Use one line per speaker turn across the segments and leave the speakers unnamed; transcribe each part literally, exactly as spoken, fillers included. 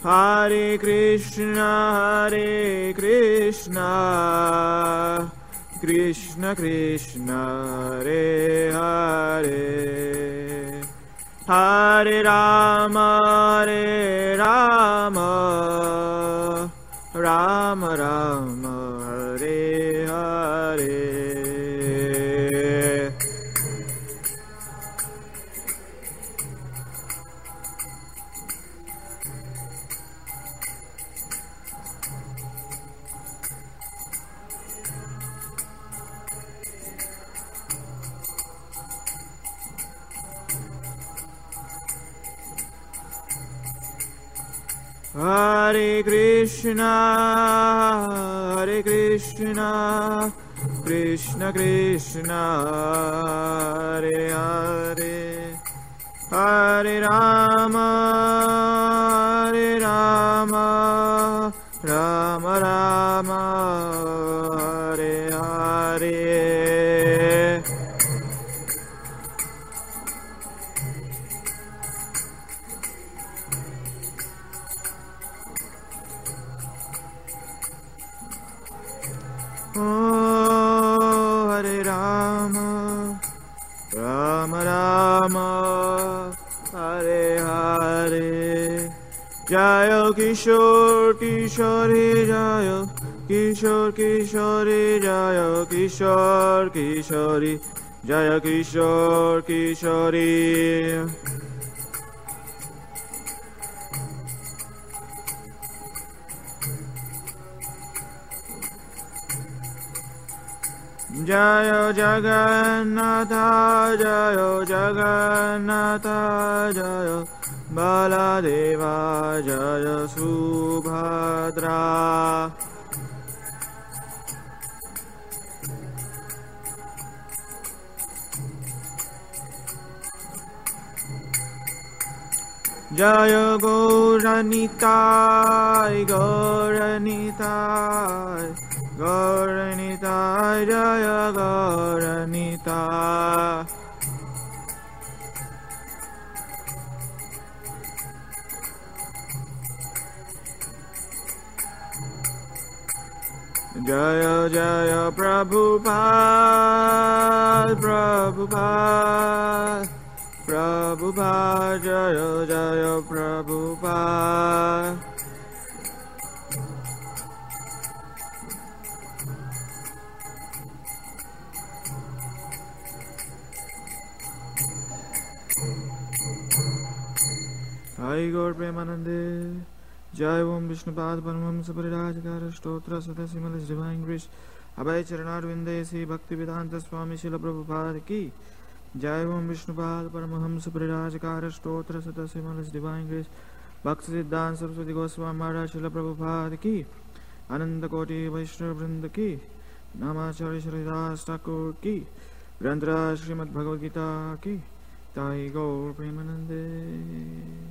Hare Krishna, Hare Krishna, Krishna Krishna, Hare Hare, Hare Rama, Hare Rama, Rama Rama, Hare Hare. Hare Krishna, Hare Krishna, Krishna Krishna, Hare Hare, Hare Rama, Hare Rama, Rama Rama, Hare Hare. Oh, Hare Rama, Rama Rama, Hare Hare. Jaya Kishore Kishore, Jaya Kishore Kishore, Jaya Kishore Kishore, Jaya Kishore Kishore. Jaya Jagannatha, Jaya Jagannatha, Jaya Baladeva, Jaya Subhadra. Jaya Gauranitai, Gauranitai, Gauranitai, Jaya Gauranitai. Jaya Jaya Prabhupada, Prabhupada, Prabhupada, Jaya Jaya Prabhupada. Jai Gaur Premanande, Jai Om Vishnupad Paramhamsa Parirajikara Stotra Sadasimalas Divine Grace, Abhay Charanarvinde Si Bhakti Vedanta Swami Srila Prabhupada Ki, Jai Om Vishnupad Paramhamsa Parirajikara Stotra Sadasimalas Divine Grace, Bhakti Siddhanta Saraswati Goswami Maharaj Srila Prabhupada Ki, Ananda Koti Vaishnava Vrinda Ki, Namacharya Shridas Thakur Ki, Granthra Srimad Bhagavad Gita Ki, Jai Gaur Premanande.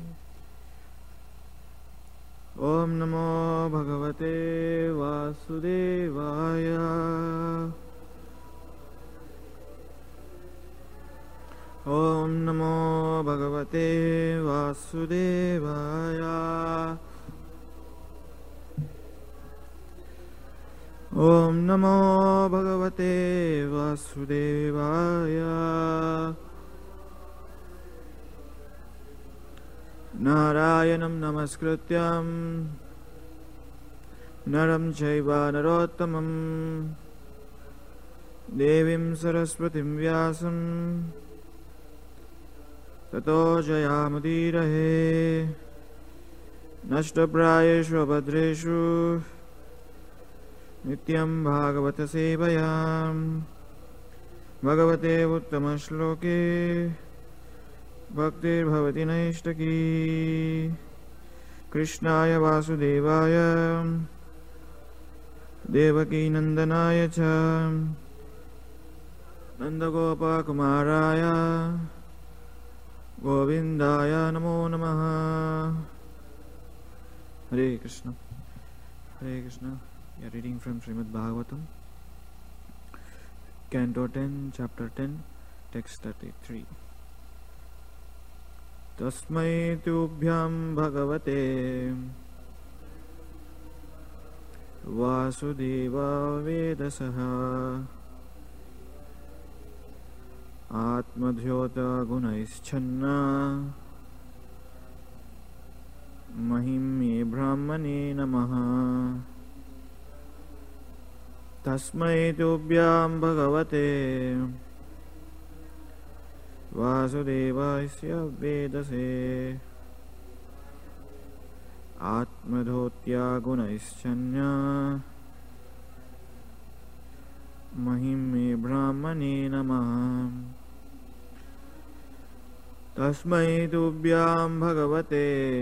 Om Namo Bhagavate Vasudevaya. Om Namo Bhagavate Vasudevaya. Om Namo Bhagavate Vasudevaya. Narayanam Namaskrityam Naram Chaiva Narottamam Devim Saraswatim Vyasam Tato Jayamudirahe Nashtaprayeshu Abhadreshu Nityam Bhagavata Sevayam Bhagavate Uttama Bhaktir Bhavati Naishtaki Krishnaya Vasudevaya Devaki Nandanaya Cha Nandagopa Kumaraya Govindaya Namo Namaha. Hare Krishna, Hare Krishna. We are reading from Srimad Bhagavatam, Canto ten, Chapter ten, Text thirty-three. Tasmai tubhyam bhagavate Vasudeva वेदसः आत्मद्योता गुणैश्छन्ना महिम्ये ब्रह्मणे नमः। तस्मै तुभ्यां भगवते वासुदेवाय वेदसे आत्मधोत्या गुणैश्चन्या महिम्ये ब्रह्मणे नमः। तस्मै तुभ्यां भगवते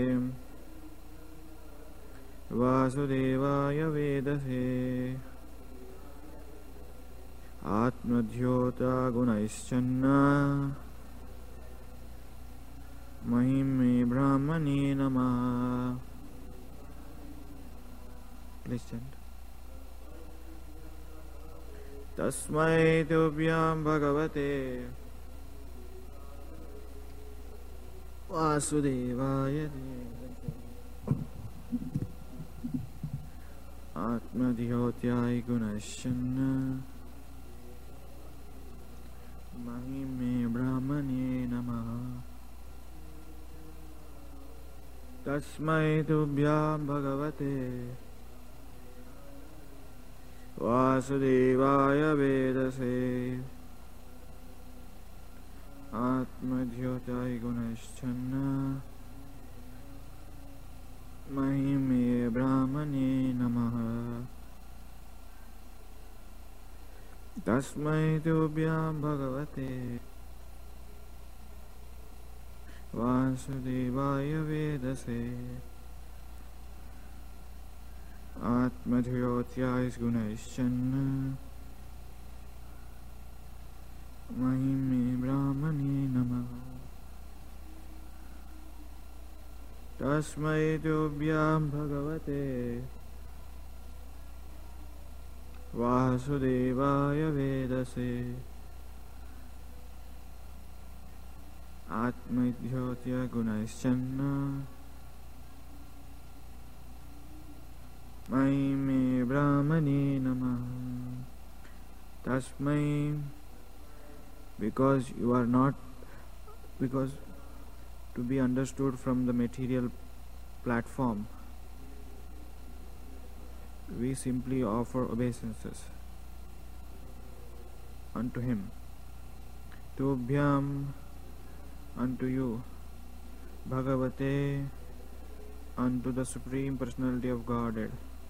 वासुदेवाय वेदसे आत्मद्योता गुणैश्चन्ना महिम्ये ब्रह्मणे नमः। Please chant. तस्मै तुभ्यां भगवते वासुदेवाय आत्मद्योत्याय गुणश्चन्ना महिम्ये ब्रह्मणे नमः। तस्मै तुभ्यां भगवते वासुदेवाय वेदसे आत्मद्योताय गुणश्चन्ना महिम्ये ब्रह्मणे नमः। तस्मै तुभ्यां भगवते वासुदेवाय वेदसे आत्मद्योत्याय गुणैश्चन्ना महिम्ये ब्रह्मणे नमः। तस्मै तुभ्यां भगवते वासुदेवाय वेदसे आत्मद्योत्याय गुणैश्चन्ना महिम्ये ब्रह्मणे नमः। Tasmai, because you are not, because to be understood from the material platform, we simply offer obeisances unto him. Tubhyam, unto you, Bhagavate, unto the Supreme Personality of Godhead,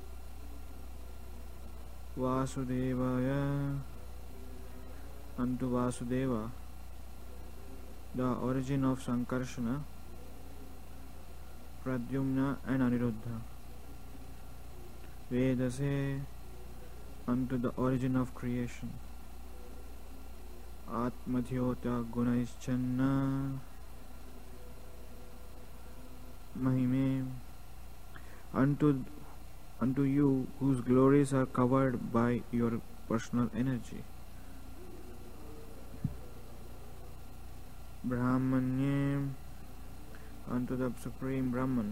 Vasudevaya, unto Vasudeva, the origin of Sankarshana, Pradyumna and Aniruddha, Vedase, unto the origin of creation, Atmadhyota Gunaischanna, Mahime, unto unto you whose glories are covered by your personal energy, Brahmanye, unto the Supreme Brahman,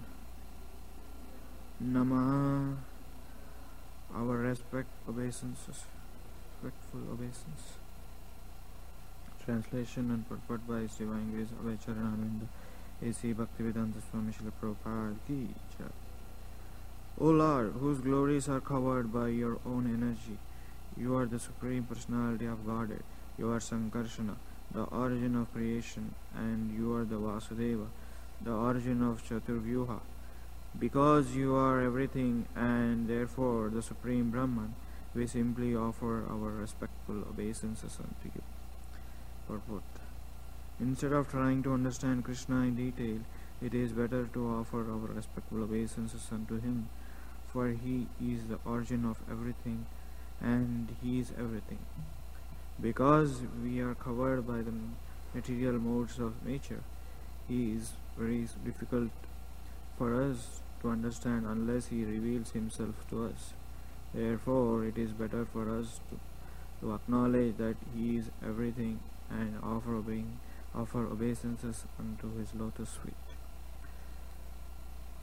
Namaha, our respect, obeisances, respectful obeisance. Translation and purport by His Divine Grace Abhay Charanarvinda A C Bhaktivedanta Swami Srila Prabhupada Ki Jai. O Lord, whose glories are covered by your own energy, you are the Supreme Personality of Godhead, you are Sankarshana, the origin of creation, and you are the Vasudeva, the origin of Chaturvyuha. Because you are everything and therefore the Supreme Brahman, we simply offer our respectful obeisances unto you. Purport. Instead of trying to understand Krishna in detail, it is better to offer our respectful obeisances unto him, for he is the origin of everything and he is everything. Because we are covered by the material modes of nature, he is very difficult for us to understand unless he reveals himself to us. Therefore, it is better for us to, to acknowledge that he is everything and offer obeying, offer obeisances unto his lotus feet.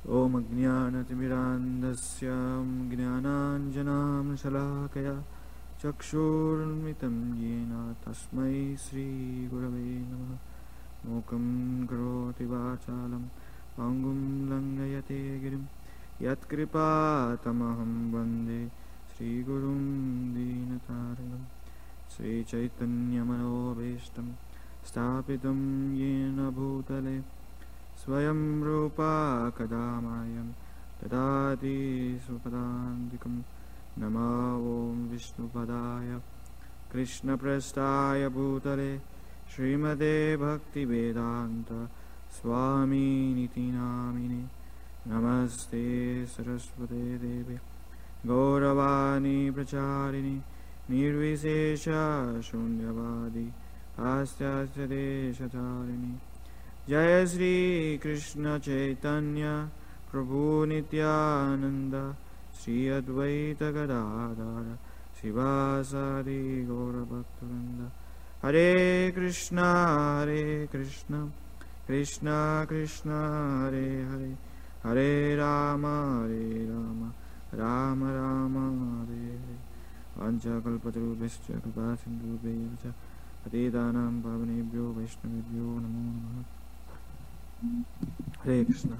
Om Ajnanatimirandasya Gnananjanam Shalakaya Chakshurmitam Yena Tasmai Sri Gurave Namaha Mokam Karoti Vachalam Pangum Langayate Girim Yat Kripa Tamaham Vande Sri Gurum Dinatarinam Sri Chaitanya Manobhishtam Stapitam Yena Bhutale Swayam Rupa Kadamayam Tadati Supadandikam Nama Om Vishnupadaya Krishna Prastaya Bhutale Srimade Bhakti Vedanta Swami Niti Namine Namaste Saraswate Devi Gauravani Pracharini Nirvisesha Shunyavadi Astyasya Deshacharini Jaya Shri Krishna Chaitanya Prabhu Nityananda Shri Advaita Gadadhara Sivasadi Gaura Bhaktivinoda Hare Krishna Hare Krishna Krishna Krishna Hare Hare Hare Rama Hare Rama Rama Rama Hare Hare Vancha kalpatarubhascha kripa sindhubhya Patitanam pavanebhyo vaishnavebhyo namo namaha. Hare Krishna.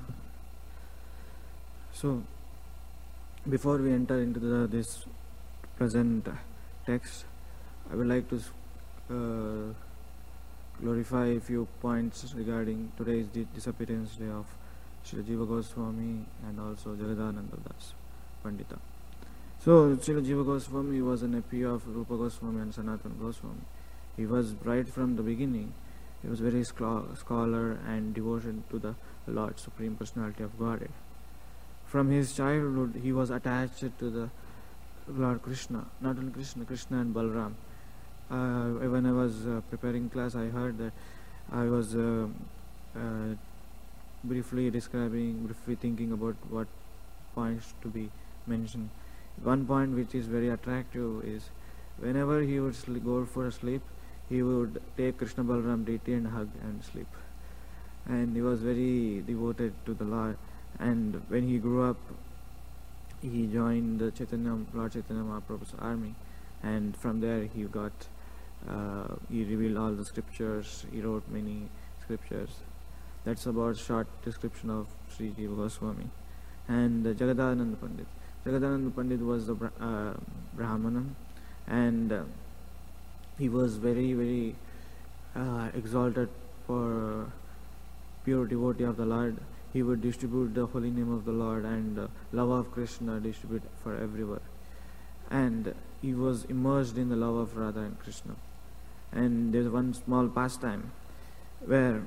So, before we enter into the, this present text, I would like to uh, glorify a few points regarding today's di- disappearance day of Srila Jiva Goswami and also Jagadananda Das Pandita. So, Srila Jiva Goswami was a nephew of Rupa Goswami and Sanatana Goswami. He was right from the beginning. He was very schla- scholar and devoted to the Lord, Supreme Personality of Godhead. From his childhood, he was attached to the Lord Krishna, not only Krishna, Krishna and Balram. Uh, when I was uh, preparing class, I heard that I was uh, uh, briefly describing, briefly thinking about what points to be mentioned. One point which is very attractive is whenever he would sl- go for a sleep, he would take Krishna Balram deity and hug and sleep. And he was very devoted to the Lord. And when he grew up, he joined the Chaitanya, Lord Chaitanya Mahaprabhu's army. And from there he got, uh, he revealed all the scriptures, he wrote many scriptures. That's about short description of Sri Jiva Goswami. And uh, Jagadananda Pandit. Jagadananda Pandit was a bra- uh, Brahmanan, and uh, he was very, very uh, exalted for pure devotee of the Lord. He would distribute the holy name of the Lord and uh, love of Krishna distribute for everywhere. And he was immersed in the love of Radha and Krishna. And there's one small pastime where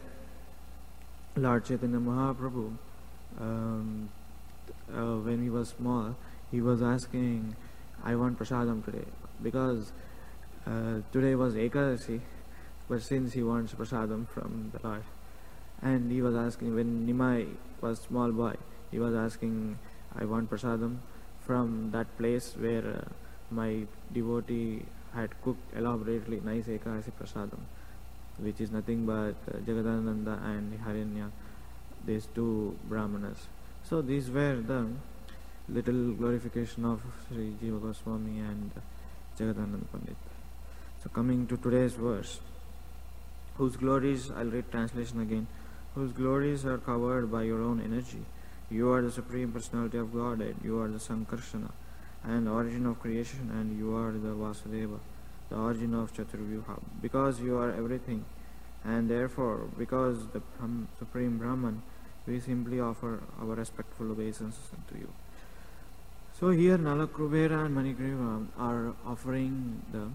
Lord Chaitanya Mahaprabhu, um, uh, when he was small, he was asking, I want prasadam today, because uh, today was Ekadasi, but since he wants prasadam from the Lord. And he was asking, when Nimai was small boy, he was asking, I want prasadam from that place where uh, my devotee had cooked elaborately nice Ekadasi prasadam, which is nothing but uh, Jagadananda and Haranya, these two brahmanas. So these were the little glorification of Sri Jiva Goswami and uh, Jagadananda Pandit. So coming to today's verse, whose glories, I'll read translation again, whose glories are covered by your own energy. You are the Supreme Personality of Godhead, you are the Sankarshana, and origin of creation, and you are the Vasudeva, the origin of Chaturvyuha. Because you are everything, and therefore, because the Brahm, Supreme Brahman, we simply offer our respectful obeisances to you. So here Nala Krubera and Manigriva are offering the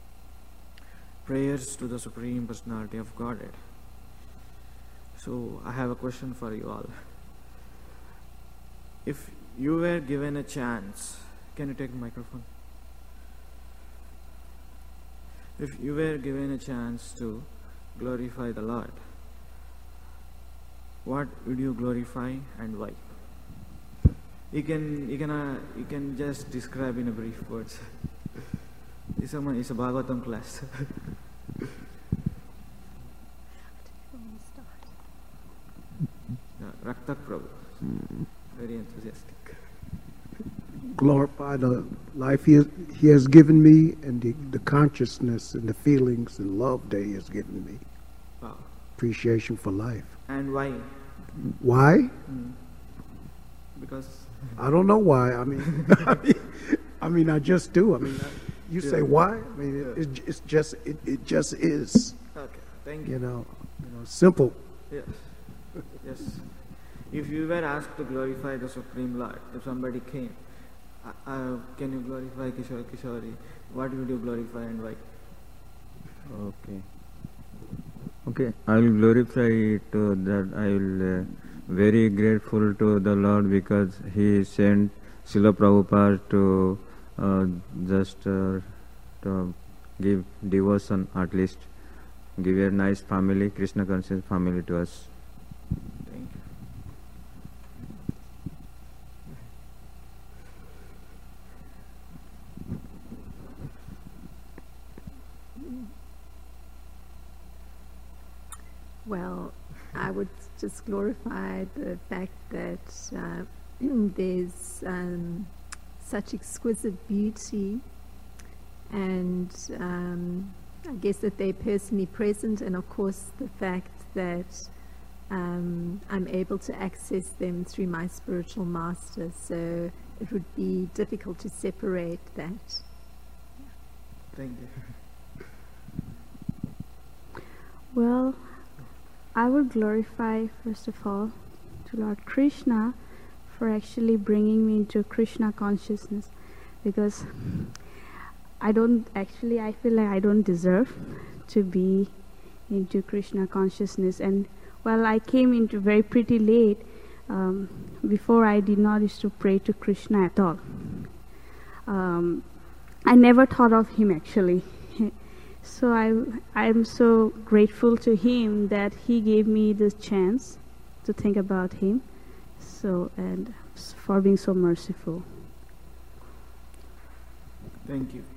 prayers to the Supreme Personality of Godhead. So I have a question for you all. If you were given a chance, can you take the microphone? If you were given a chance to glorify the Lord, what would you glorify and why? You can you can uh, you can just describe in a brief words. It's a it's a Bhagavatam class. Yeah, Raktak Prabhu. Very enthusiastic.
Glorify the life he has, he has given me, and the, the consciousness and the feelings and love that he has given me.
Wow.
Appreciation for life.
And why?
Why?
Mm. Because
I don't know why. I mean, I mean, I mean, I just do. I mean, I, you
Yeah.
say why? I mean, it, it, it's just it, it just is.
okay, thank you.
You know, you know, simple.
Yes, yes. If you were asked to glorify the Supreme Lord, if somebody came, uh, uh, can you glorify Kishore Kishori? What would you glorify and why?
Okay. Okay, I will glorify it uh, that I will uh, very grateful to the Lord because He sent Srila Prabhupada to uh, just uh, to give devotion, at least give a nice family, Krishna conscious family to us.
Thank you.
Well, I would just glorify the fact that uh, there's um, such exquisite beauty, and um, I guess that they're personally present, and of course the fact that um, I'm able to access them through my spiritual master. So it would be difficult to separate that.
Thank you.
Well, I would glorify, first of all, to Lord Krishna for actually bringing me into Krishna consciousness, because I don't actually, I feel like I don't deserve to be into Krishna consciousness. And well, I came into very pretty late. Um, before I did not used to pray to Krishna at all. Um, I never thought of him actually. So I I'm so grateful to him that he gave me this chance to think about him. So, and for being so merciful.
Thank you.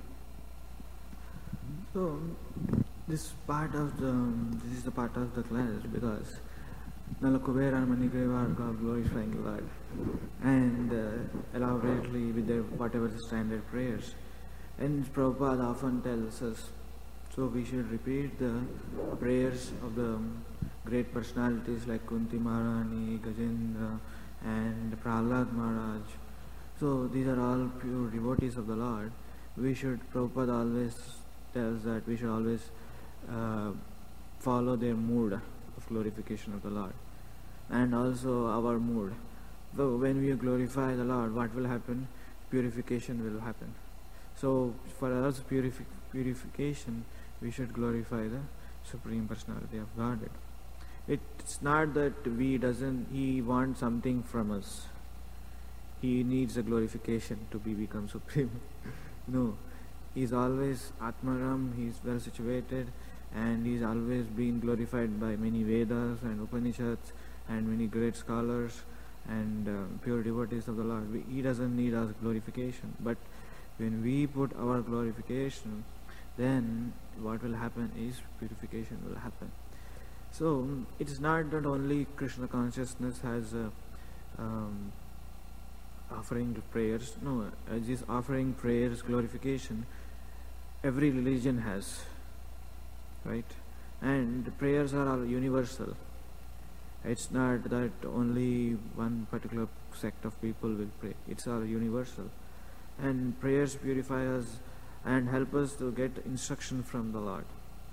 So this part of the this is the part of the class because Nalakubera and Manigreva are glorifying the Lord and uh, elaborately with their whatever the standard prayers. And Prabhupada often tells us, so we should repeat the prayers of the great personalities like Kunti Maharani, Gajendra and Prahlad Maharaj. So these are all pure devotees of the Lord. We should, Prabhupada always tells that we should always uh, follow their mood of glorification of the Lord, and also our mood. So when we glorify the Lord, what will happen? Purification will happen. So for us purifi- purification, we should glorify the Supreme Personality of Godhead. It's not that we doesn't, He wants something from us. He needs a glorification to be become Supreme. No, He's always Atmaram, He's well situated, and He's always been glorified by many Vedas and Upanishads and many great scholars and uh, pure devotees of the Lord. We, he doesn't need our glorification, but when we put our glorification, then what will happen is purification will happen. So it is not that only Krishna consciousness has a um, offering to prayers. No, uh, this offering prayers, glorification, every religion has, right? And the prayers are all universal. It's not that only one particular sect of people will pray. It's all universal. And prayers purify us and help us to get instruction from the Lord.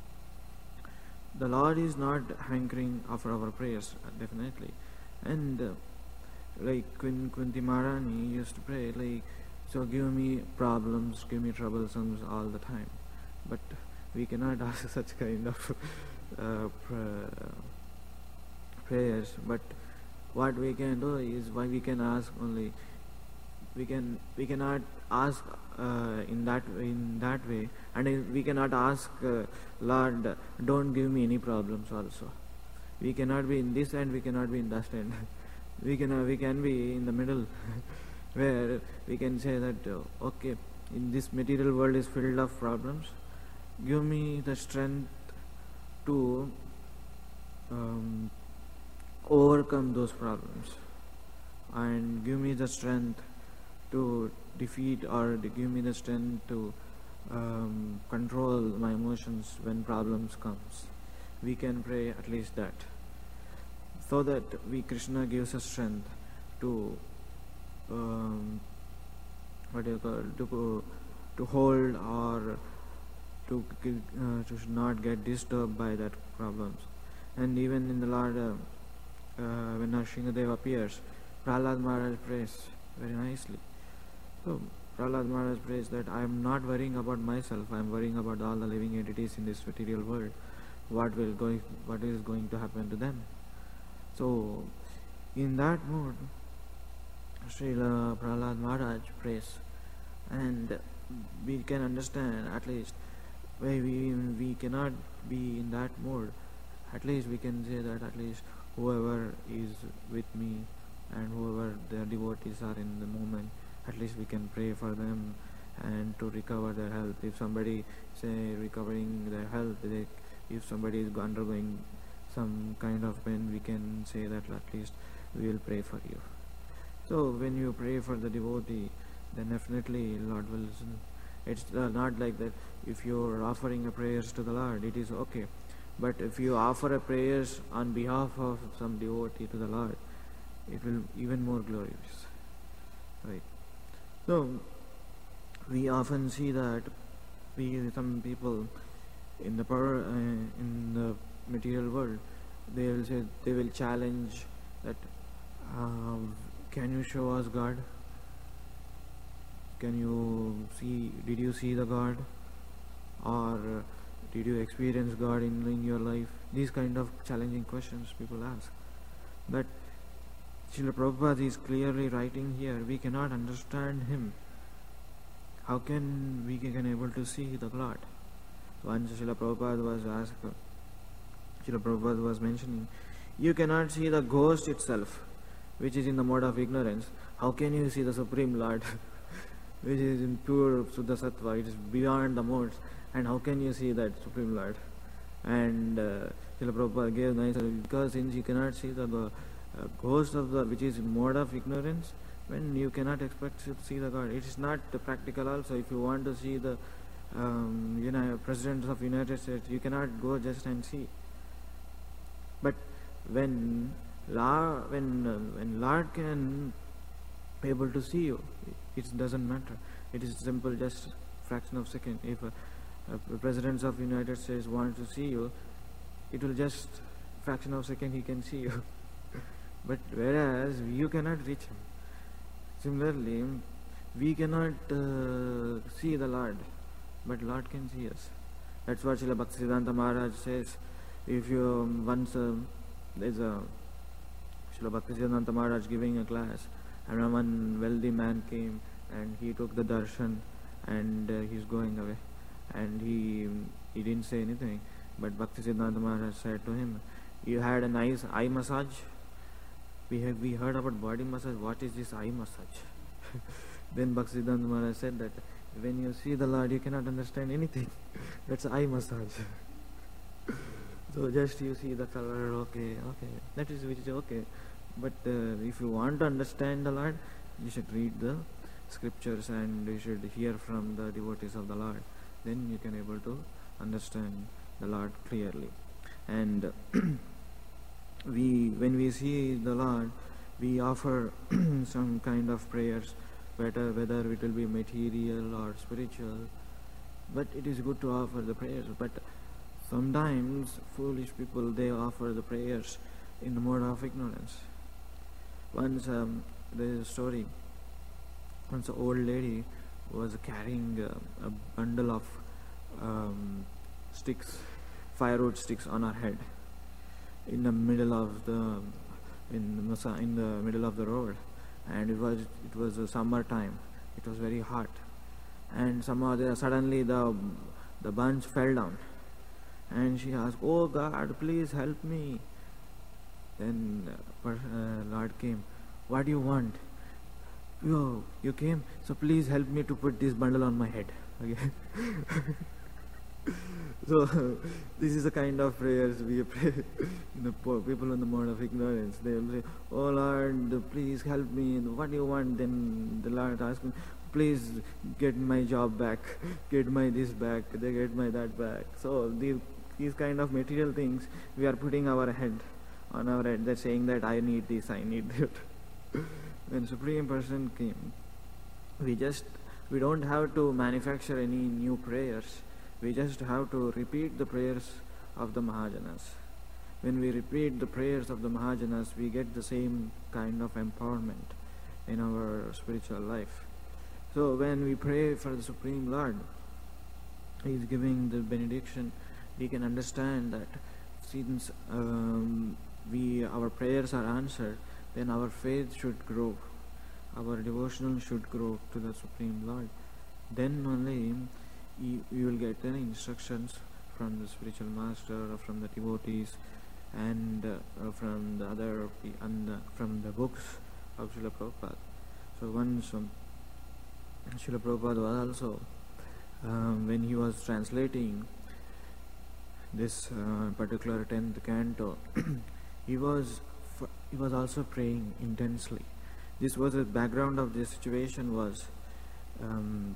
The Lord is not hankering after our prayers, definitely. And uh, like when Kunti Maharani used to pray, like, so give me problems, give me troublesome all the time. But we cannot ask such kind of uh, pr- prayers. But what we can do is, why we can ask only, we can we cannot ask uh, in that in that way, and we cannot ask uh, Lord, don't give me any problems also. We cannot be in this end, we cannot be in that end. we can we can be in the middle where we can say that uh, okay, in this material world is filled of problems, give me the strength to um, overcome those problems. and give me the strength to defeat, or to give me the strength to um, control my emotions when problems comes. We can pray at least that, so that we Krishna gives us strength to um, what do you call to to hold, or to uh, to not get disturbed by that problems. And even in the Lord, uh, uh, when Nrsimhadev appears, Prahlad Maharaj prays very nicely. So Prahlad Maharaj prays that I am not worrying about myself, I am worrying about all the living entities in this material world. What will going, what is going to happen to them? So in that mood, Srila Prahlad Maharaj prays, and we can understand at least why we we cannot be in that mood. At least we can say that at least whoever is with me and whoever their devotees are in the moment, at least we can pray for them and to recover their health. If somebody say recovering their health, they, if somebody is undergoing some kind of pain, we can say that at least we will pray for you. So when you pray for the devotee, then definitely Lord will listen. It's uh, not like that if you are offering a prayers to the Lord, it is okay. But if you offer a prayers on behalf of some devotee to the Lord, it will even more glorious. Right. So we often see that we some people in the power, uh, in the material world, they will say, they will challenge that uh, can you show us God? Can you see, did you see the God? Or uh, did you experience God in, in your life? These kind of challenging questions people ask. But Srila Prabhupada is clearly writing here, we cannot understand him. How can we can able to see the Lord? Once Srila Prabhupada was asked, Srila Prabhupada was mentioning, you cannot see the ghost itself, which is in the mode of ignorance. How can you see the Supreme Lord, which is in pure Suddha Sattva, it is beyond the modes, and how can you see that Supreme Lord? And uh, Srila Prabhupada gave nice answer, because since you cannot see the uh, ghost of the, which is in mode of ignorance, when you cannot expect to see the God. It is not practical also. If you want to see the um, you know, President of United States, you cannot go just and see. But when Lord, when, uh, when Lord can be able to see you, it doesn't matter. It is simple, just fraction of second. If a, a President of United States wants to see you, it will just fraction of second he can see you. But whereas you cannot reach him. Similarly, we cannot uh, see the Lord, but Lord can see us. That's what Srila Bhaktisiddhanta Maharaj says. If you um, once uh, there's a Srila Bhaktisiddhanta Maharaj giving a class, and one wealthy man came and he took the darshan and uh, he's going away, and he he didn't say anything, but Bhaktisiddhanta Maharaj said to him, you had a nice eye massage. We have we heard about body massage. What is this eye massage? Then Bhaktisiddhanta Maharaj said that when you see the Lord, you cannot understand anything. That's eye massage. So just you see the color, okay, okay. That is which is okay. But uh, if you want to understand the Lord, you should read the scriptures and you should hear from the devotees of the Lord. Then you can able to understand the Lord clearly. And we, when we see the Lord, we offer some kind of prayers, whether whether it will be material or spiritual. But it is good to offer the prayers. But sometimes foolish people, they offer the prayers in the mode of ignorance. Once um, there is a story. Once an old lady was carrying uh, a bundle of um, sticks, firewood sticks on her head, in the middle of the in the, in the middle of the road, and it was it was a summer time. It was very hot, and somehow there, suddenly the the bunch fell down, and she asked, "Oh God, please help me." Then uh, Lord came. What do you want? You you came, so please help me to put this bundle on my head. Okay. So this is the kind of prayers we pray. You know, poor people in the mode of ignorance, they will say, "Oh Lord, please help me. What do you want?" Then the Lord asks me, "Please get my job back, get my this back, they get my that back." So these these kind of material things we are putting our head on our head. They're saying that I need this, I need that. When Supreme Person came, we just we don't have to manufacture any new prayers. We just have to repeat the prayers of the Mahajanas. When we repeat the prayers of the Mahajanas, we get the same kind of empowerment in our spiritual life. So when we pray for the Supreme Lord, He is giving the benediction. We can understand that since um, we our prayers are answered, then our faith should grow, our devotional should grow to the Supreme Lord. Then only you, you will get the instructions from the spiritual master or from the devotees and uh, from the other and the, from the books of Srila Prabhupada. So once um, Srila Prabhupada was also um, when he was translating this uh, particular tenth canto, he was he was also praying intensely. This was the background of this situation was um,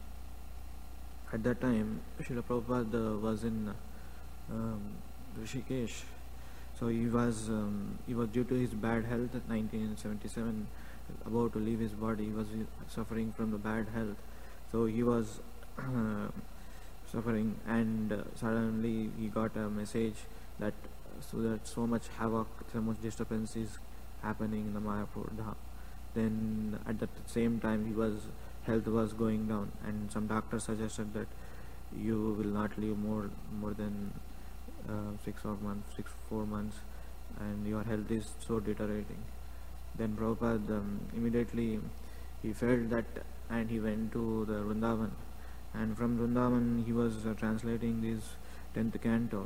at that time Srila Prabhupada was in um, Rishikesh. So he was um, he was due to his bad health at nineteen seventy-seven, about to leave his body. He was suffering from the bad health. So he was uh, suffering, and uh, suddenly he got a message that so that so much havoc, so much disturbance is happening in the Mayapur Dham. Then at the same time he was health was going down, and some doctors suggested that you will not live more more than uh, six or months, six four months, and your health is so deteriorating. Then Prabhupada um, immediately he felt that, and he went to the Vrindavan, and from Vrindavan he was uh, translating this tenth canto.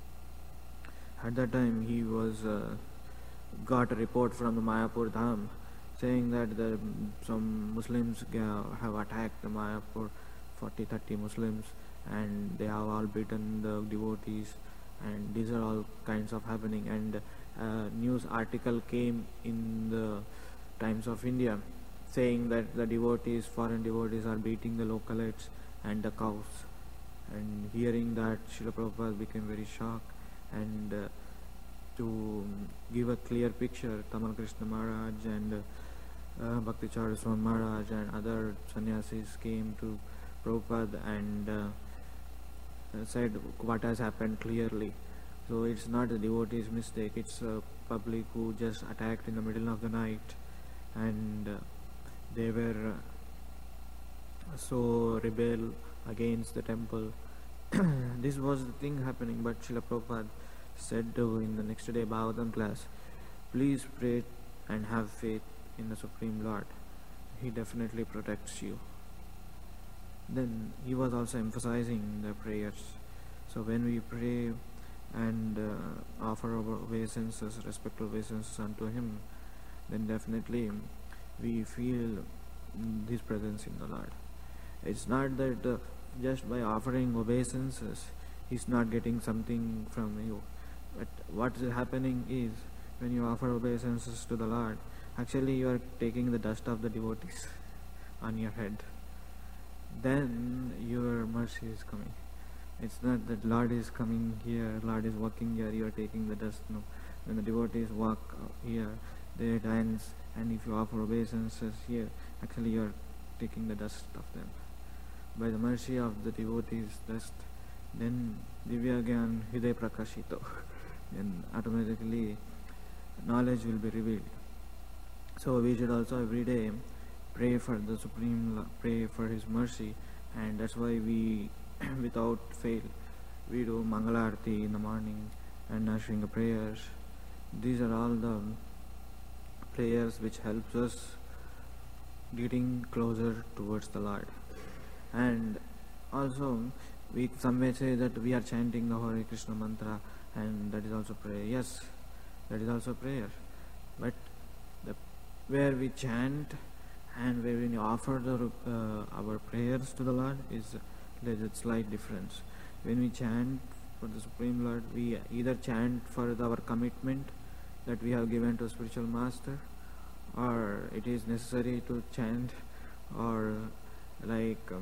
At that time he was uh, got a report from the Mayapur Dham saying that the, some Muslims have attacked the Mayapur, forty thirty Muslims, and they have all beaten the devotees, and these are all kinds of happening. And a news article came in the Times of India saying that the devotees, foreign devotees, are beating the localites and the cows. And hearing that, Srila Prabhupada became very shocked, and uh, to give a clear picture, Tamal Krishna Maharaj and uh, uh, Bhakti Chara Swami Maharaj and other sannyasis came to Prabhupada and uh, said what has happened clearly. So it's not the devotee's mistake, it's a public who just attacked in the middle of the night, and uh, they were uh, so rebel against the temple. This was the thing happening, but Srila Prabhupada said in the next day Bhagavatam class, please pray and have faith in the Supreme Lord. He definitely protects you. Then he was also emphasizing the prayers. So when we pray and uh, offer our obeisances, respectful obeisances unto Him, then definitely we feel His presence in the Lord. It's not that uh, just by offering obeisances He's not getting something from you. But what is happening is, when you offer obeisances to the Lord, actually you are taking the dust of the devotees on your head. Then your mercy is coming. It's not that Lord is coming here, Lord is walking here, you are taking the dust. No. When the devotees walk here, they dance, and if you offer obeisances here, actually you are taking the dust of them. By the mercy of the devotees' dust, then Divya Gyan Hriday Prakashito, then automatically knowledge will be revealed. So we should also every day pray for the Supreme, pray for His mercy, and that's why we, without fail, we do Mangala Arati in the morning and Ashringa prayers. These are all the prayers which helps us getting closer towards the Lord. And also, we some may say that we are chanting the Hare Krishna mantra, and that is also prayer. Yes, that is also prayer. But the, where we chant and where we offer the, uh, our prayers to the Lord is there is a slight difference. when we chant for the Supreme Lord, we either chant for our commitment that we have given to spiritual master, or it is necessary to chant, or like um,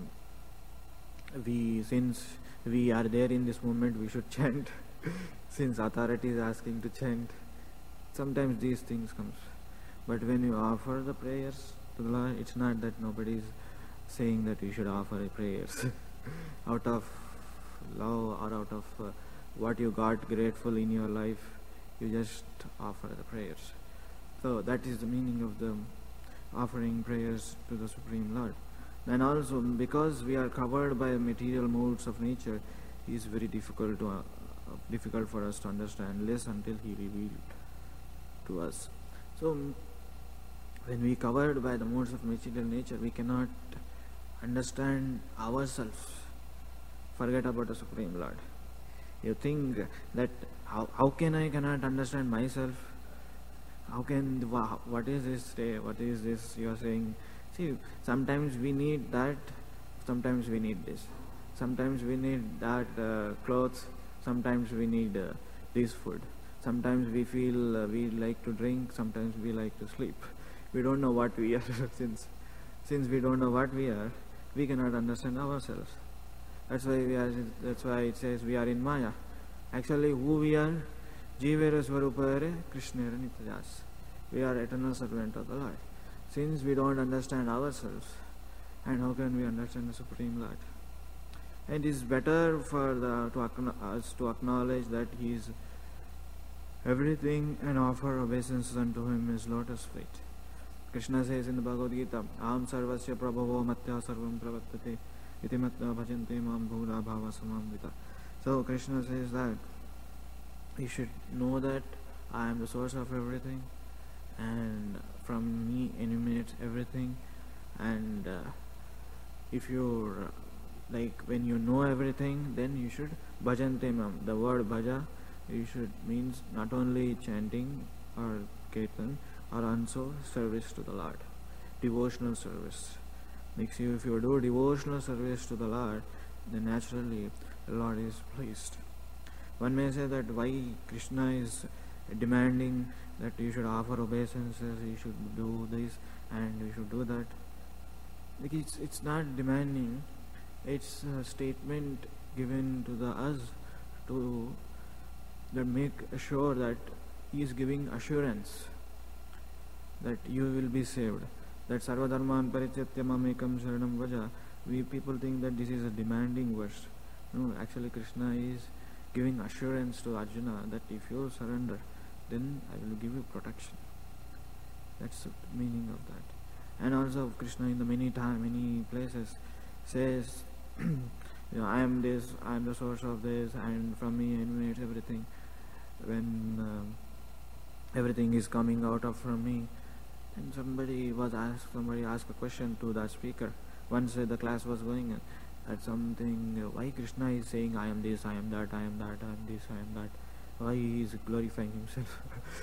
we since we are there in this moment, we should chant. Since authority is asking to chant, sometimes these things comes. But when you offer the prayers to the Lord, it's not that nobody is saying that you should offer prayers out of love or out of uh, what you got grateful in your life. You just offer the prayers. So that is the meaning of the offering prayers to the Supreme Lord. And also, because we are covered by material modes of nature, it is very difficult to uh, difficult for us to understand, unless until He revealed to us. So when we covered by the modes of material nature, we cannot understand ourselves. Forget about the Supreme Lord. You think that how, how can I cannot understand myself? How can, what is this day? What is this you are saying? See, sometimes we need that, sometimes we need this. Sometimes we need that uh, clothes, sometimes we need uh, this food. Sometimes we feel uh, we like to drink, sometimes we like to sleep. We don't know what we are. since since we don't know what we are, we cannot understand ourselves. That's why we are. That's why it says we are in Maya. Actually, who we are? Jivera Swarupare Krishnera Nityajas. We are eternal servant of the Lord. Since we don't understand ourselves, and how can we understand the Supreme Lord? And it is better for the to us to acknowledge that He is everything and offer obeisance unto Him is lotus feet. Krishna says in the Bhagavad Gita, Aham sarvasya prabhavo matya sarvam pravattate iti matya bhajante mam bhula bhava samamvita. So Krishna says that you should know that I am the source of everything, and from me emanates everything. And uh, if you're like when you know everything, then you should bhajante mam. The word bhaja, you should means not only chanting or kirtan, or also service to the Lord, devotional service. Makes you, if you do devotional service to the Lord, then naturally the Lord is pleased. One may say that why Krishna is demanding that you should offer obeisances, you should do this and you should do that. Like it's, it's not demanding, it's a statement given to the us to that make sure that He is giving assurance that you will be saved. That Sarva Dharman Parityatya Mamekam Sharanam Vaja. We people think that this is a demanding verse. No, actually Krishna is giving assurance to Arjuna that if you surrender, then I will give you protection. That's the meaning of that. And also Krishna in the many time, many places says, you know, I am this, I am the source of this, and from me emanates everything. When uh, everything is coming out of from me. And somebody was asked, somebody asked a question to that speaker. Once uh, the class was going on, at something, uh, why Krishna is saying, I am this, I am that, I am that, I am this, I am that. Why he is glorifying himself?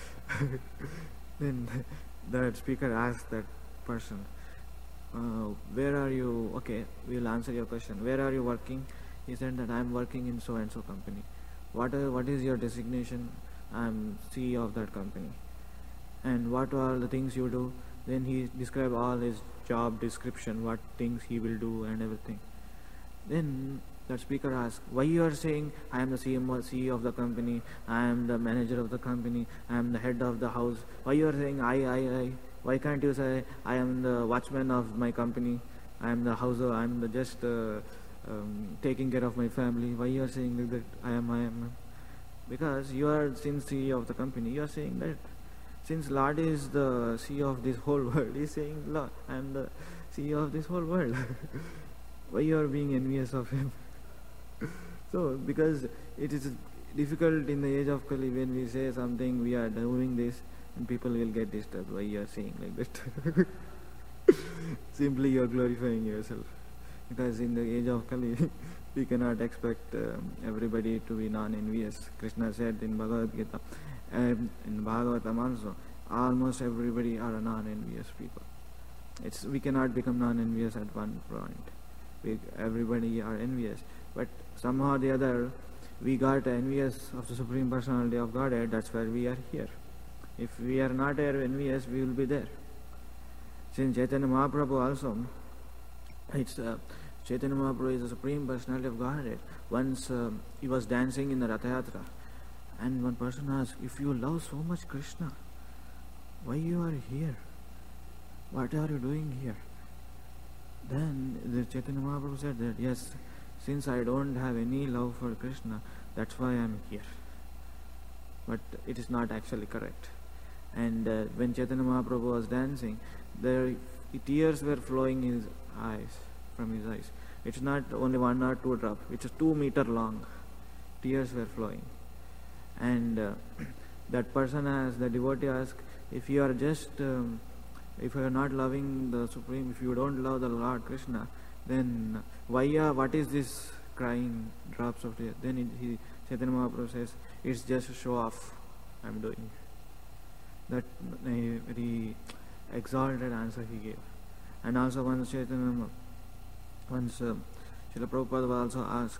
Then that speaker asked that person, uh, where are you, okay, we will answer your question. Where are you working? He said that I am working in so and so company. What, uh, what is your designation? I am C E O of that company. And what are the things you do? Then he described all his job description, what things he will do and everything. Then that speaker asked, why you are saying I am the C M O, C E O of the company, I am the manager of the company, I am the head of the house. Why you are saying I, I, I? Why can't you say I am the watchman of my company, I am the house, I am the just uh, um, taking care of my family. Why you are saying like that I am, I am? Because you are since C E O of the company, you are saying that since Lord is the C E O of this whole world, he is saying, Lord, I am the C E O of this whole world. Why you are being envious of him? So, because it is difficult in the age of Kali when we say something, we are doing this, and people will get disturbed. Why you are saying like that? Simply you are glorifying yourself. Because in the age of Kali, we cannot expect um, everybody to be non-envious. Krishna said in Bhagavad Gita, and in Bhagavatam also, almost everybody are non-envious people. It's we cannot become non-envious at one point. we, everybody are envious. But somehow or the other, we got envious of the Supreme Personality of Godhead. That's why we are here. If we are not envious, we will be there. Since Chaitanya Mahaprabhu also, it's uh, Chaitanya Mahaprabhu is the Supreme Personality of Godhead. Once uh, he was dancing in the Ratha Yatra, and one person asked, if you love so much Krishna, why you are here? What are you doing here? Then the Chaitanya Mahaprabhu said that, yes, since I don't have any love for Krishna, that's why I am here. But it is not actually correct. And uh, when Chaitanya Mahaprabhu was dancing, there tears were flowing in his eyes, from his eyes. It's not only one or two drops, it's two meter long. Tears were flowing. And uh, that person asked, the devotee asked, if you are just, um, if you are not loving the Supreme, if you don't love the Lord Krishna, then why, uh, what is this crying drops of tears? Then it, he, Chaitanya Mahaprabhu says, it's just a show off I'm doing. That a very exalted answer he gave. And also once Chaitanya, once uh, Srila Prabhupada was also asked,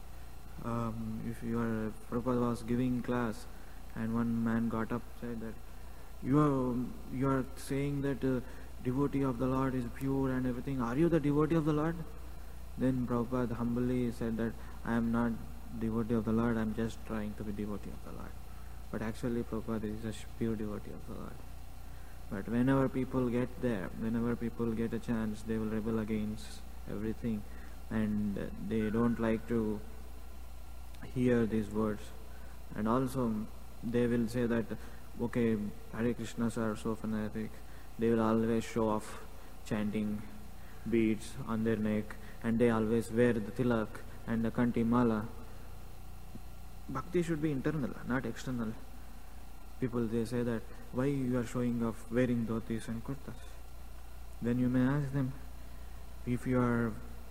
um, if you are, Prabhupada was giving class, and one man got up and said that, you are, you are saying that uh, devotee of the Lord is pure and everything. Are you the devotee of the Lord? Then Prabhupada humbly said that, I am not devotee of the Lord, I am just trying to be devotee of the Lord. But actually Prabhupada is a pure devotee of the Lord. But whenever people get there, whenever people get a chance, they will rebel against everything, and they don't like to hear these words. And also they will say that, okay, Hare Krishnas are so fanatic. They will always show off chanting beads on their neck, and they always wear the tilak and the kanti mala. Bhakti should be internal, not external. People, they say that, why you are showing off wearing dhotis and kurtas? Then you may ask them, if you are,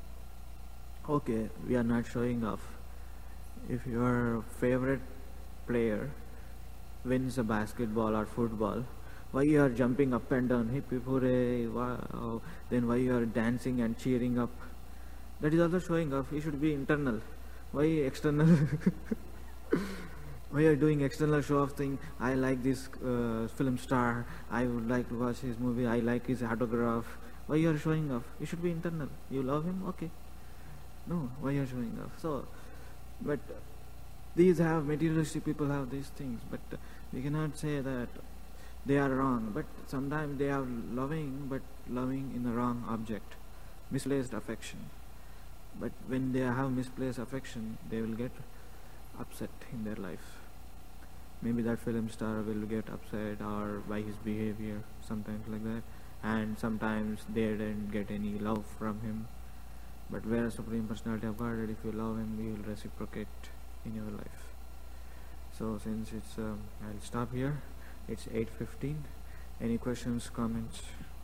okay, we are not showing off. If your favorite player wins a basketball or football, why you are jumping up and down, hippie hooray, wow, then why you are dancing and cheering up? That is also showing off. It should be internal. Why external? Why are you doing external show off thing? I like this uh, film star, I would like to watch his movie, I like his autograph. Why you are showing off? It should be internal. You love him? Okay. No, why you are showing off? So, but these have, materialistic people have these things, but we cannot say that they are wrong. But sometimes they are loving, but loving in the wrong object, misplaced affection. But when they have misplaced affection, they will get upset in their life. Maybe that film star will get upset or by his behavior, sometimes like that. And sometimes they didn't get any love from him. But where Supreme Personality of Godhead, if you love him, he will reciprocate in your life. So since it's, um, I'll stop here. It's eight fifteen. Any questions, comments?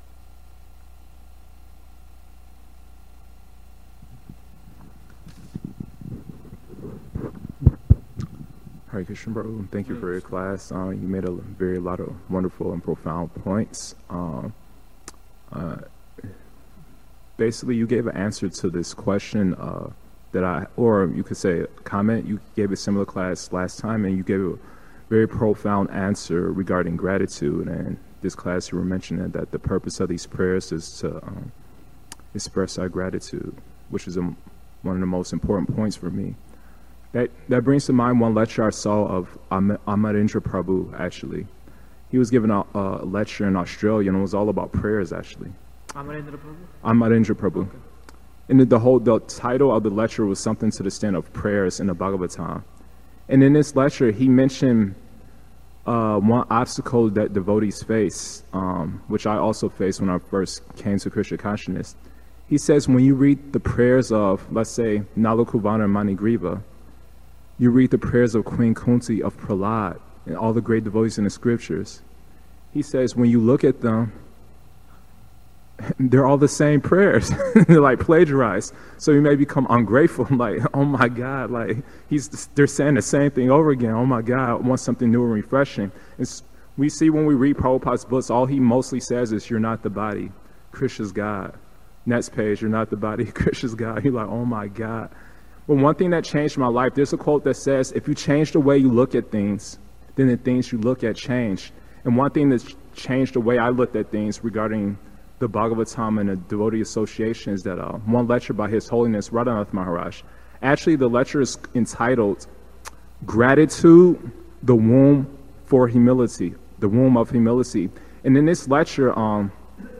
Hare Krishna, bro. Thank you for your class. Uh, you made a very lot of wonderful and profound points. Um, uh, basically, you gave an answer to this question uh, that I, or you could say comment. You gave a similar class last time, and you gave a very profound answer regarding gratitude. And this class, you were mentioning that the purpose of these prayers is to um, express our gratitude, which is a, one of the most important points for me. That, that brings to mind one lecture I saw of Am- Amarendra Prabhu, actually. He was giving a, a lecture in Australia, and it was all about prayers, actually.
Amarendra Prabhu?
Amarendra Prabhu. Okay. And the whole the title of the lecture was something to the extent of prayers in the Bhagavatam. And in this lecture, he mentioned uh, one obstacle that devotees face, um, which I also faced when I first came to Krishna consciousness. He says when you read the prayers of, let's say, Nalakuvana and Manigriva, you read the prayers of Queen Kunti, of Prahlad, and all the great devotees in the scriptures. He says when you look at them, they're all the same prayers. They're like plagiarized. So you may become ungrateful, like, oh my God, like he's they're saying the same thing over again. Oh my God, I want something new and refreshing. It's, we see when we read Prabhupada's books, all he mostly says is, you're not the body, Krishna's God. Next page, you're not the body of Krishna's God. You're like, oh my God. But one thing that changed my life, there's a quote that says, if you change the way you look at things, then the things you look at change. And one thing that's changed the way I looked at things regarding the Bhagavatam and the devotee association is that uh, one lecture by His Holiness Radhanath Maharaj, actually the lecture is entitled Gratitude, the Womb for Humility, the Womb of Humility. And in this lecture, um,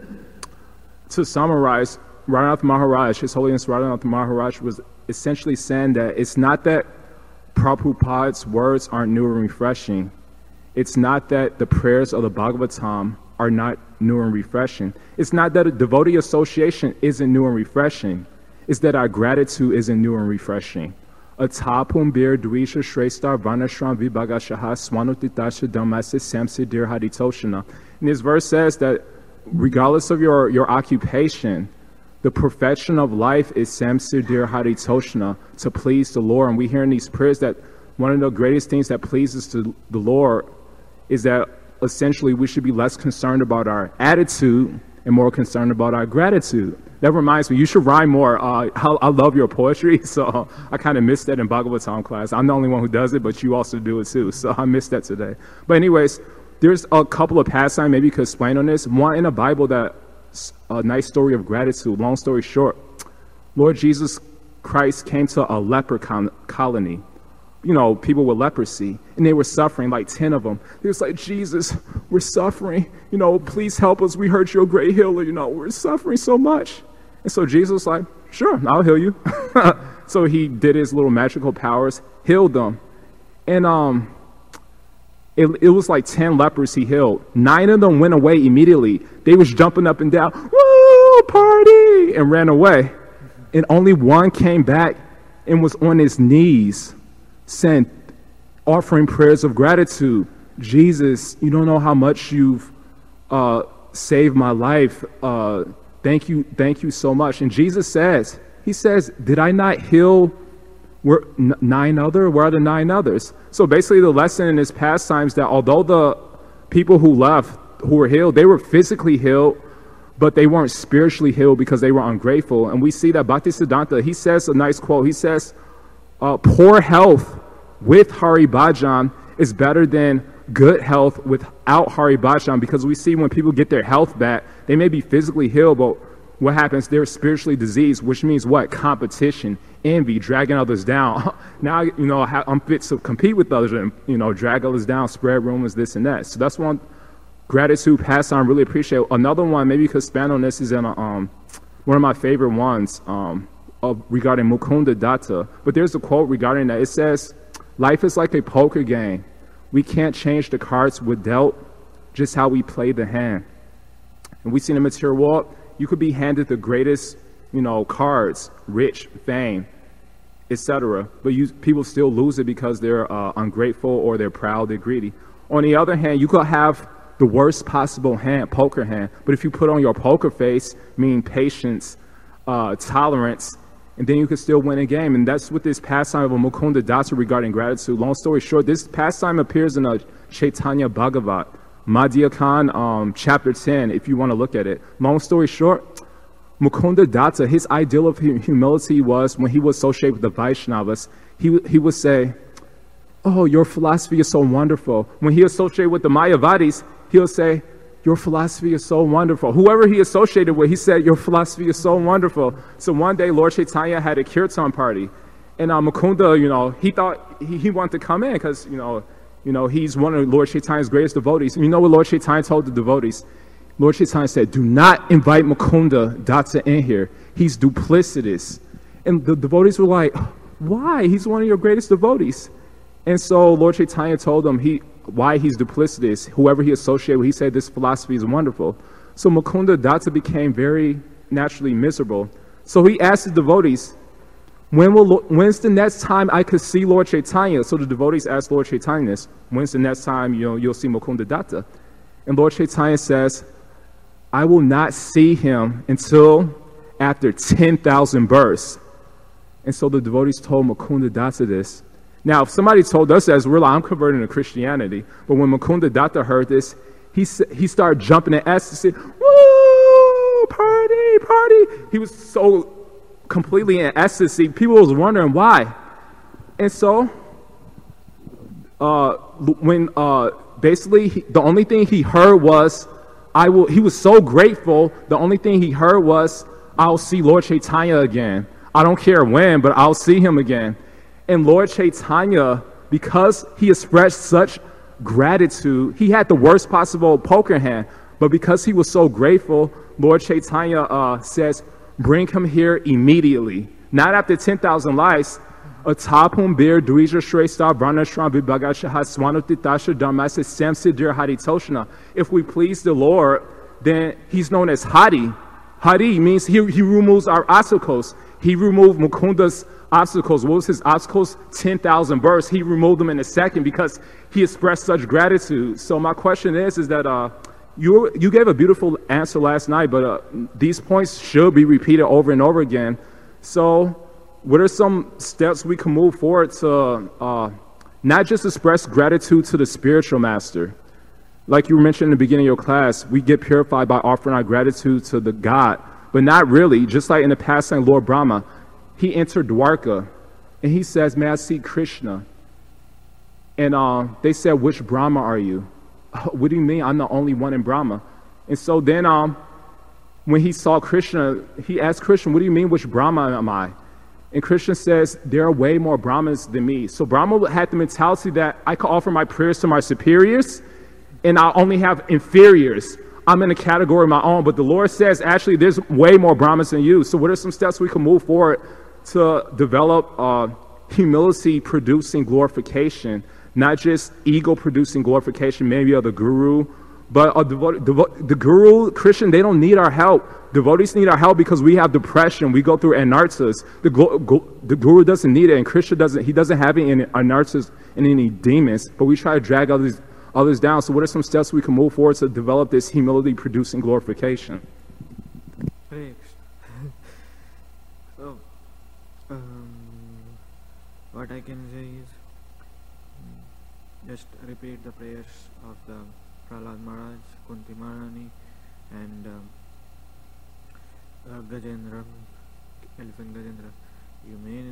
to summarize, Radhanath Maharaj, His Holiness Radhanath Maharaj was essentially saying that it's not that Prabhupada's words aren't new and refreshing. It's not that the prayers of the Bhagavatam are not new and refreshing. It's not that a devotee association isn't new and refreshing. It's that our gratitude isn't new and refreshing. Atapum bir dvisha shrestar vanashram vibhagashaha swanutitasha dhammasa samsidir haditoshana. And this verse says that regardless of your, your occupation, the perfection of life is samsidir haditoshana, to please the Lord. And we hear in these prayers that one of the greatest things that pleases to the Lord is that essentially we should be less concerned about our attitude and more concerned about our gratitude. That reminds me, you should rhyme more. Uh, I, I love your poetry, so I kind of missed that in Bhagavatam class. I'm the only one who does it, but you also do it too, so I missed that today. But anyways, there's a couple of pastimes maybe you could explain on this. One in the Bible, that a nice story of gratitude. Long story short, Lord Jesus Christ came to a leper con- colony. You know, people with leprosy, and they were suffering, like ten of them. They was like, Jesus, we're suffering. You know, please help us. We heard you're a great healer. You know, we're suffering so much. And so Jesus was like, sure, I'll heal you. So he did his little magical powers, healed them. And um, it, it was like ten lepers he healed. Nine of them went away immediately. They was jumping up and down, woo, party, and ran away. And only one came back and was on his knees, sent offering prayers of gratitude. Jesus, you don't know how much you've uh, saved my life. Uh, thank you, thank you so much. And Jesus says, he says, did I not heal were n- nine other? Where are the nine others? So basically the lesson in this pastime is that although the people who left, who were healed, they were physically healed, but they weren't spiritually healed because they were ungrateful. And we see that Bhaktisiddhanta, he says a nice quote. He says, uh, poor health with Hari Bhajan is better than good health without Hari Bhajan, because we see when people get their health back, they may be physically healed, but what happens? They're spiritually diseased, which means what? Competition, envy, dragging others down. Now, you know, I'm fit to compete with others and, you know, drag others down, spread rumors, this and that. So that's one gratitude pastime I really appreciate. Another one, maybe you could expand on this, is in a, um, one of my favorite ones um, of, regarding Mukunda Datta. But there's a quote regarding that. It says, life is like a poker game. We can't change the cards we're dealt, just how we play the hand. And we see in the material world, you could be handed the greatest, you know, cards, rich, fame, et cetera, but you, people still lose it because they're uh, ungrateful or they're proud, they're greedy. On the other hand, you could have the worst possible hand, poker hand, but if you put on your poker face, meaning patience, uh, tolerance, and then you can still win a game. And that's what this pastime of Mukunda Datta regarding gratitude. Long story short, this pastime appears in a Chaitanya Bhagavat, Madhya Khan, um, chapter ten, if you want to look at it. Long story short, Mukunda Datta, his ideal of humility was when he was associated with the Vaishnavas, he, he would say, oh, your philosophy is so wonderful. When he associated with the Mayavadis, he'll say, your philosophy is so wonderful. Whoever he associated with, he said, your philosophy is so wonderful. So one day, Lord Chaitanya had a kirtan party. And uh, Mukunda, you know, he thought he, he wanted to come in because, you know, you know, he's one of Lord Chaitanya's greatest devotees. And you know what Lord Chaitanya told the devotees? Lord Chaitanya said, do not invite Mukunda Datta in here. He's duplicitous. And the devotees were like, why? He's one of your greatest devotees. And so Lord Chaitanya told them he, why he's duplicitous. Whoever he associated with, he said this philosophy is wonderful. So Mukunda Datta became very naturally miserable. So he asked the devotees, when will, when's the next time I could see Lord Chaitanya? So the devotees asked Lord Chaitanya, when's the next time you know, you'll see Mukunda Datta? And Lord Chaitanya says, I will not see him until after ten thousand births. And so the devotees told Mukunda Datta this. Now, if somebody told us as we're like, I'm converting to Christianity, but when Mukunda Datta heard this, he he started jumping in ecstasy. Woo! Party, party. He was so completely in ecstasy. People was wondering why. And so, uh, when uh, basically he, the only thing he heard was, I will, he was so grateful. The only thing he heard was, I'll see Lord Chaitanya again. I don't care when, but I'll see him again. And Lord Chaitanya, because he expressed such gratitude, he had the worst possible poker hand, but because he was so grateful, Lord Chaitanya uh, says, bring him here immediately. Not after ten thousand lives. Atapum bir duija shresta branashram vibhagasha haswanutitasha dharmasa samsidir haritoshna. If we please the Lord, then he's known as Hari. Hari means he, he removes our obstacles. He removed Mukunda's obstacles. What was his obstacles? ten thousand births. He removed them in a second because he expressed such gratitude. So my question is, is that uh, you, you gave a beautiful answer last night, but uh, these points should be repeated over and over again. So what are some steps we can move forward to uh, not just express gratitude to the spiritual master? Like you mentioned in the beginning of your class, we get purified by offering our gratitude to the God, but not really. Just like in the past saying Lord Brahma, he entered Dwarka, and he says, may I see Krishna? And uh, they said, which Brahma are you? What do you mean? I'm the only one in Brahma. And so then um, when he saw Krishna, he asked Krishna, what do you mean, which Brahma am I? And Krishna says, there are way more Brahmins than me. So Brahma had the mentality that I could offer my prayers to my superiors, and I only have inferiors. I'm in a category of my own, but the Lord says, actually, there's way more Brahmins than you. So what are some steps we can move forward to develop uh, humility-producing glorification, not just ego-producing glorification, maybe of the guru, but uh, devo- devo- the guru, Christian, they don't need our help. Devotees need our help because we have depression. We go through anarthas. The, glo- go- the guru doesn't need it, and Krishna doesn't. He doesn't have any anarthas and any demons, but we try to drag others others down. So what are some steps we can move forward to develop this humility-producing glorification?
Hare Krishna. So, um, what I can say is, mm, just repeat the prayers of the Prahlad Maharaj, Kunti Maharani, and um, uh, Gajendra, elephant Gajendra. You may,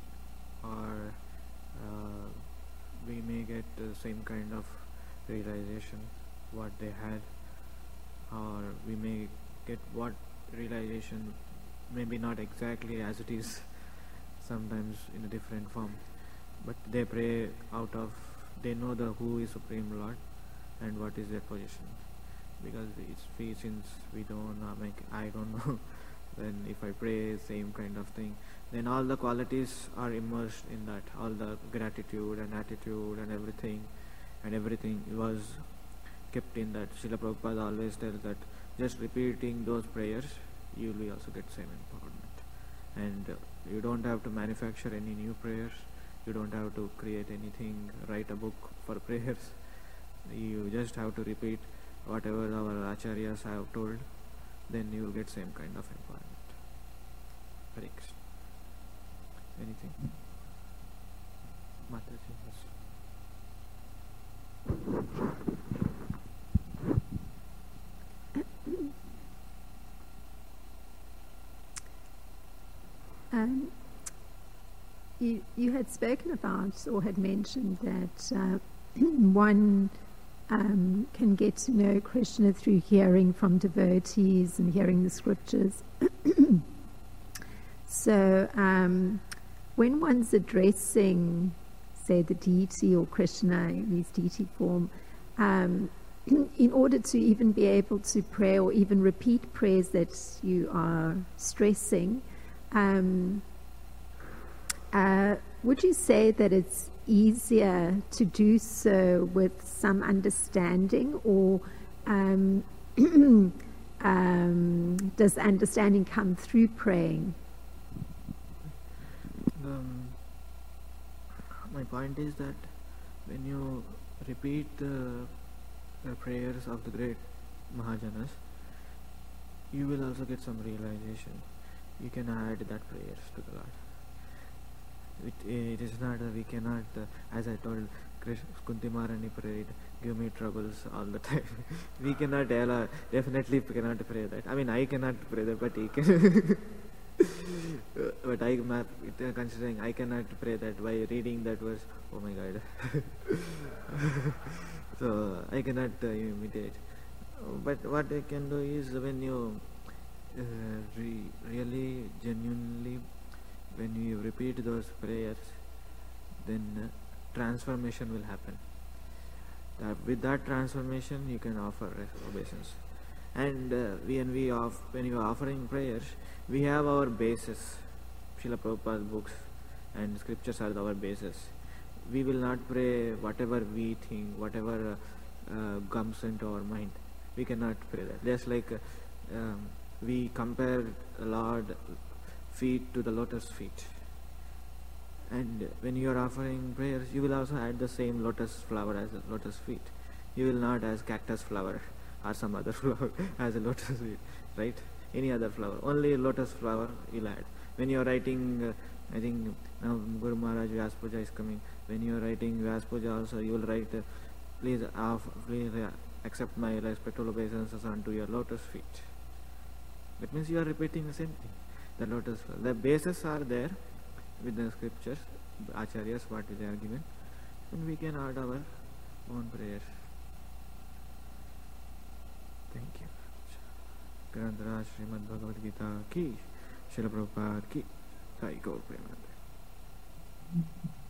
or uh, we may get the same kind of realization what they had, or we may get what realization, maybe not exactly as it is, sometimes in a different form, but they pray out of, they know the who is Supreme Lord and what is their position, because it's we, since we don't uh, make, I don't know, then if I pray same kind of thing, then all the qualities are immersed in that, all the gratitude and attitude and everything, and everything was kept in that. Srila Prabhupada always tells that just repeating those prayers, you will also get same empowerment. And uh, you don't have to manufacture any new prayers, you don't have to create anything, write a book for prayers. You just have to repeat whatever our acharyas have told, then you will get same kind of empowerment. Hare Krishna. Anything? Mataji, yes.
Um, you, you had spoken about or had mentioned that uh, one um, can get to know Krishna through hearing from devotees and hearing the scriptures. So um, when one's addressing, say, the deity or Krishna in his deity form, um, in order to even be able to pray or even repeat prayers that you are stressing, um, uh, would you say that it's easier to do so with some understanding, or um, um, does understanding come through praying?
Um, my point is that when you repeat the, the prayers of the great Mahajanas, you will also get some realization. You can add that prayers to the Lord. It, it is not that we cannot, uh, as I told, Kunti Maharani prayed, give me troubles all the time. We cannot, uh, definitely cannot pray that. I mean, I cannot pray that, but he can. But I am considering I cannot pray that by reading that verse. Oh my God. So I cannot uh, imitate. But what I can do is when you uh, re- really, genuinely, when you repeat those prayers, then uh, transformation will happen. That with that transformation, you can offer obeisance. And uh, when we off, when you are offering prayers, we have our basis. Srila Prabhupada's books and scriptures are our basis. We will not pray whatever we think, whatever uh, uh, comes into our mind. We cannot pray that. Just like uh, um, we compare the Lord feet to the lotus feet. And when you are offering prayers, you will also add the same lotus flower as the lotus feet. You will not as cactus flower or some other flower as a lotus feet, right? Any other flower. Only lotus flower you'll add. When you are writing, uh, I think now Guru Maharaj Vyas Puja is coming. When you are writing Vyas Puja also, you will write, uh, please, uh, please uh, accept my respectful obeisances unto your lotus feet. That means you are repeating the same thing. The lotus, the bases are there with the scriptures, acharyas, what they are given, and we can add our own prayers. Thank you. Grantharaj Srimad Bhagavad Gita ki, Srila Prabhupada ki, Sai Gaur Premanande.